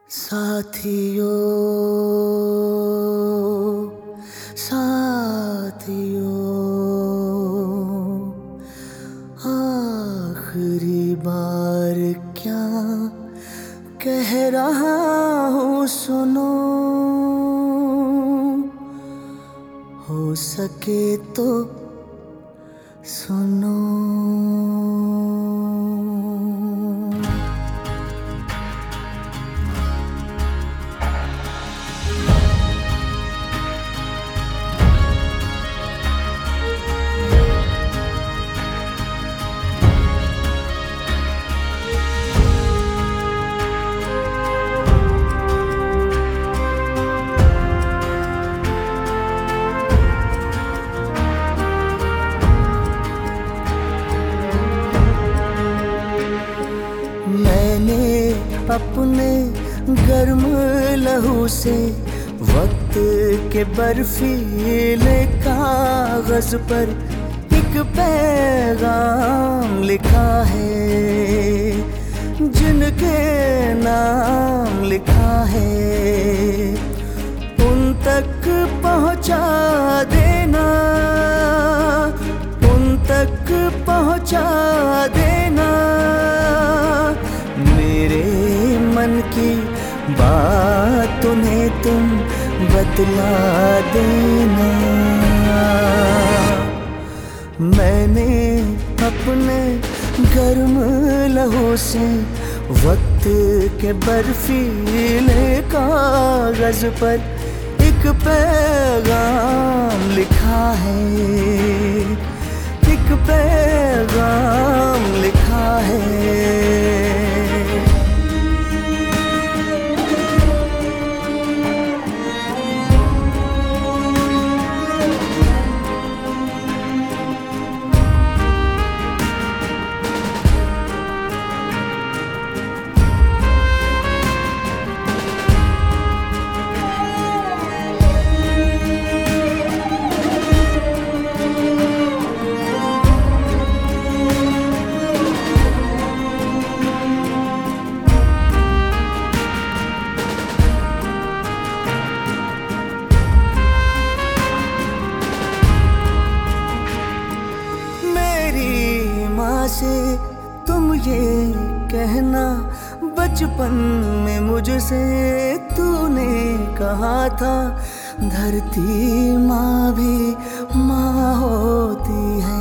साथियों साथियों, आखिरी बार क्या कह रहा हूँ सुनो, हो सके तो सुनो। अपने गर्म लहू से वक्त के बर्फीले कागज पर एक पैगाम लिखा है, जिनके नाम लिखा है उन तक पहुंचा देना, उन तक पहुंचा देना। मेरे मन की बात उन्हें तुम बतला देना। मैंने अपने गर्म लहू से वक्त के बर्फीले कागज पर एक पैगाम लिखा है, एक पैगाम लिखा है। से तुम ये कहना, बचपन में मुझसे तूने कहा था धरती माँ भी माँ होती है।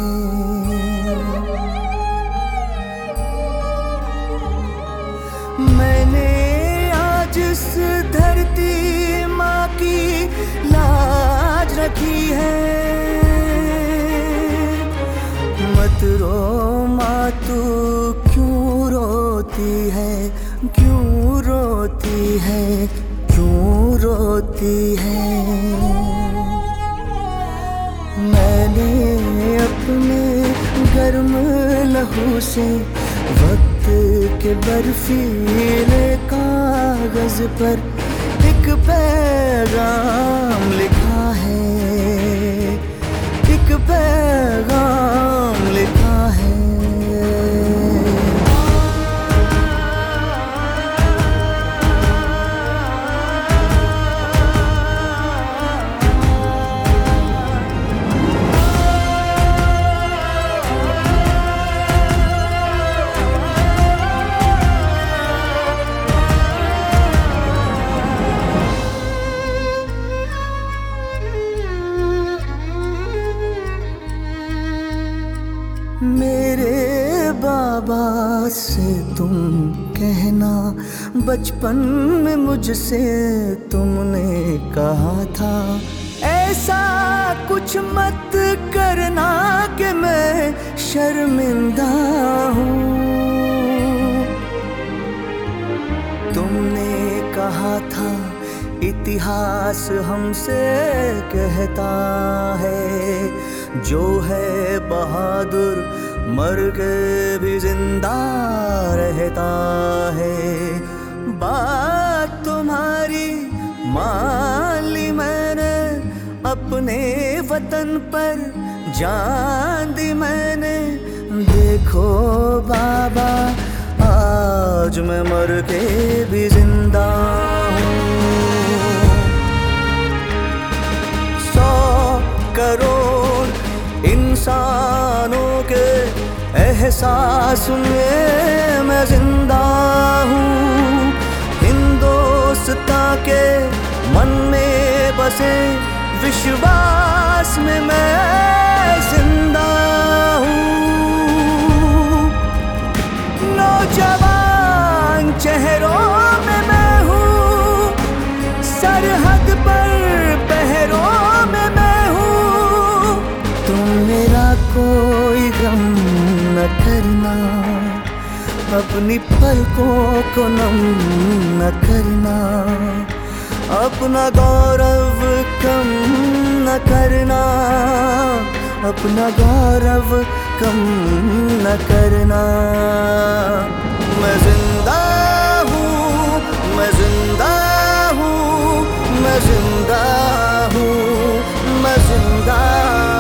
मैंने आज इस धरती माँ की लाज रखी है। मत रो माँ तू क्यों रोती है, क्यों रोती है, क्यों रोती है। मैंने अपने गर्म लहू से वक्त के बर्फीले कागज पर एक पैगाम लिखा है, एक पैगाम लिखा है। मेरे बाबा से तुम कहना, बचपन में मुझसे तुमने कहा था ऐसा कुछ मत करना कि मैं शर्मिंदा हूँ। तुमने कहा था इतिहास हमसे कहता है जो है बहादुर मर के भी जिंदा रहता है। बात तुम्हारी मान ली मैंने, अपने वतन पर जान दी मैंने। देखो बाबा आज मैं मर के भी जिंदा करोड़ इंसानों के एहसास में मैं जिंदा हूँ। हिंदुस्तां के मन में बसे विश्वास में मैं जिंदा हूँ। नौजवान चेहरों में मैं हूँ, सरहद पर पहरों में मैं हूँ। तुम मेरा कोई गम न करना, अपनी पलकों को नम न करना, अपना गौरव कम न करना, अपना गौरव कम न करना। मैं जिंदा हूँ, मैं जिंदा हूँ, मैं जिंदा हूँ, मैं जिंदा